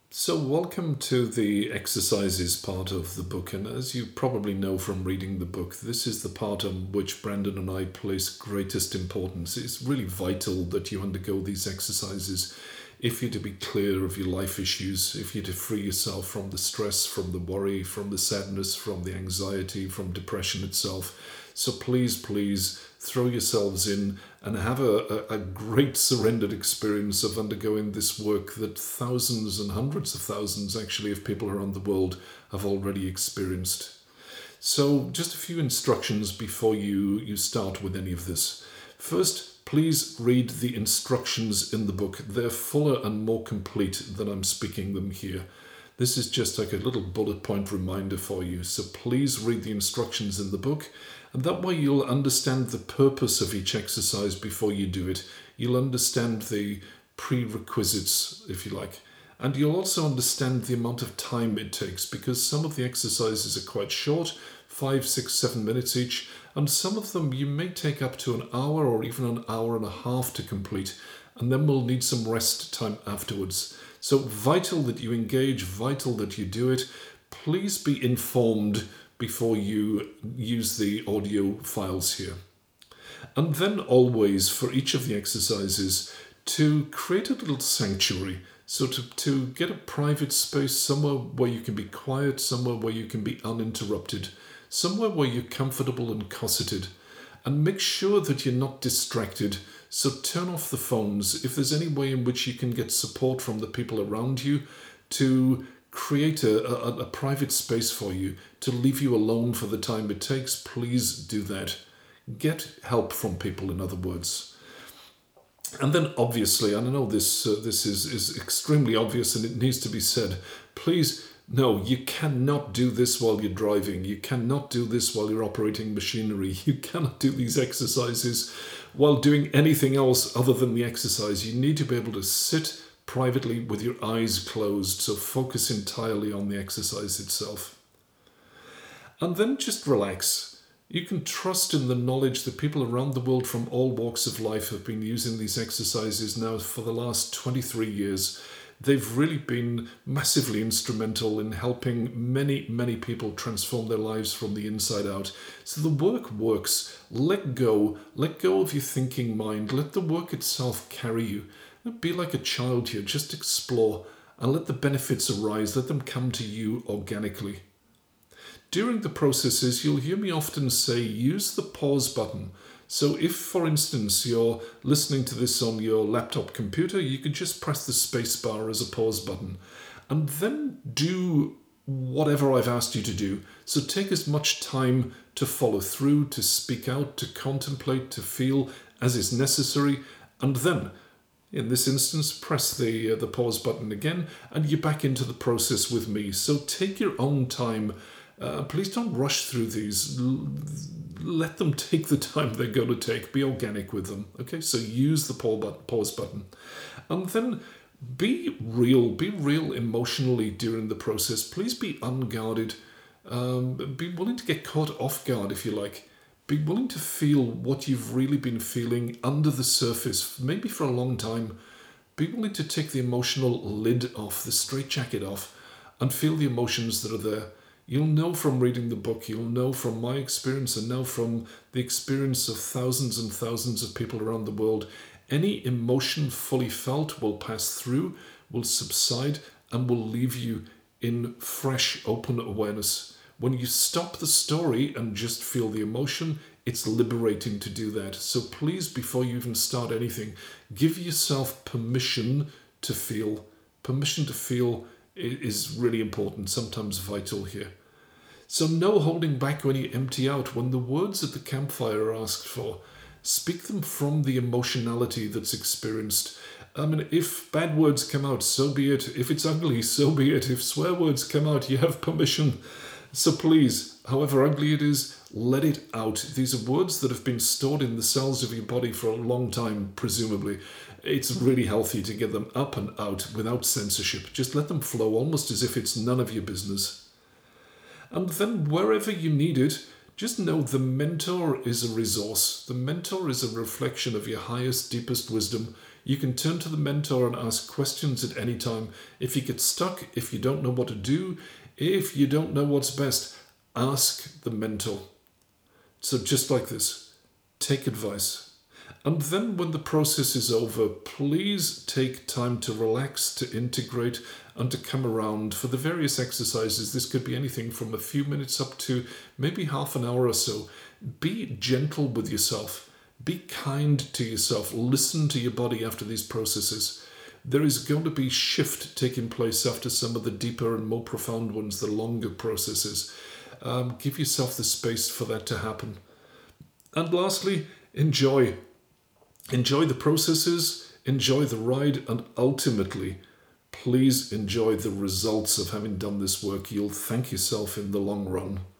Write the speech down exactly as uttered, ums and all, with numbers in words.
So, welcome to the exercises part of the book. And as you probably know from reading the book, this is the part on which Brandon and I place greatest importance. It's really vital that you undergo these exercises if you're to be clear of your life issues, if you're to free yourself from the stress, from the worry, from the sadness, from the anxiety, from depression itself. So, please, please throw yourselves in and have a, a, a great surrendered experience of undergoing this work that thousands and hundreds of thousands, actually, of people around the world have already experienced. So just a few instructions before you, you start with any of this. First, please read the instructions in the book. They're fuller and more complete than I'm speaking them here. This is just like a little bullet point reminder for you. So please read the instructions in the book. And that way you'll understand the purpose of each exercise before you do it. You'll understand the prerequisites, if you like. And you'll also understand the amount of time it takes, because some of the exercises are quite short, five, six, seven minutes each, and some of them you may take up to an hour or even an hour and a half to complete, and then we'll need some rest time afterwards. So vital that you engage, vital that you do it. Please be informed before you use the audio files here. And then always, for each of the exercises, to create a little sanctuary. So to, to get a private space, somewhere where you can be quiet, somewhere where you can be uninterrupted, somewhere where you're comfortable and cosseted. And make sure that you're not distracted. So turn off the phones. If there's any way in which you can get support from the people around you to create a, a, a private space for you, to leave you alone for the time it takes, please do that. Get help from people, in other words. And then obviously, and I know this uh, this is, is extremely obvious and it needs to be said, please, no, you cannot do this while you're driving. You cannot do this while you're operating machinery. You cannot do these exercises while doing anything else other than the exercise. You need to be able to sit privately with your eyes closed, so focus entirely on the exercise itself. And then just relax. You can trust in the knowledge that people around the world from all walks of life have been using these exercises now for the last twenty-three years. They've really been massively instrumental in helping many, many people transform their lives from the inside out. So the work works. Let go. Let go of your thinking mind. Let the work itself carry you. Be like a child here, just explore and let the benefits arise, let them come to you organically. During the processes, you'll hear me often say, use the pause button. So if, for instance, you're listening to this on your laptop computer, you could just press the space bar as a pause button and then do whatever I've asked you to do. So take as much time to follow through, to speak out, to contemplate, to feel as is necessary, and then in this instance, press the uh, the pause button again, and you're back into the process with me. So take your own time. Uh, please don't rush through these. L- let them take the time they're going to take. Be organic with them. Okay, so use the pause button. And then be real. Be real emotionally during the process. Please be unguarded. Um, be willing to get caught off guard, if you like. Be willing to feel what you've really been feeling under the surface, maybe for a long time. Be willing to take the emotional lid off, the straitjacket off, and feel the emotions that are there. You'll know from reading the book, you'll know from my experience and now from the experience of thousands and thousands of people around the world, any emotion fully felt will pass through, will subside, and will leave you in fresh, open awareness. When you stop the story and just feel the emotion, it's liberating to do that. So please, before you even start anything, give yourself permission to feel. Permission to feel is really important, sometimes vital here. So no holding back when you empty out. When the words at the campfire are asked for, speak them from the emotionality that's experienced. I mean, if bad words come out, so be it. If it's ugly, so be it. If swear words come out, you have permission. So please, however ugly it is, let it out. These are words that have been stored in the cells of your body for a long time, presumably. It's really healthy to get them up and out without censorship. Just let them flow almost as if it's none of your business. And then wherever you need it, just know the mentor is a resource. The mentor is a reflection of your highest, deepest wisdom. You can turn to the mentor and ask questions at any time. If you get stuck, if you don't know what to do, if you don't know what's best, ask the mentor. So just like this, take advice. And then when the process is over, please take time to relax, to integrate, and to come around for the various exercises. This could be anything from a few minutes up to maybe half an hour or so. Be gentle with yourself. Be kind to yourself. Listen to your body after these processes. There is going to be shift taking place after some of the deeper and more profound ones, the longer processes. Um, give yourself the space for that to happen. And lastly, enjoy. Enjoy the processes, enjoy the ride, and ultimately, please enjoy the results of having done this work. You'll thank yourself in the long run.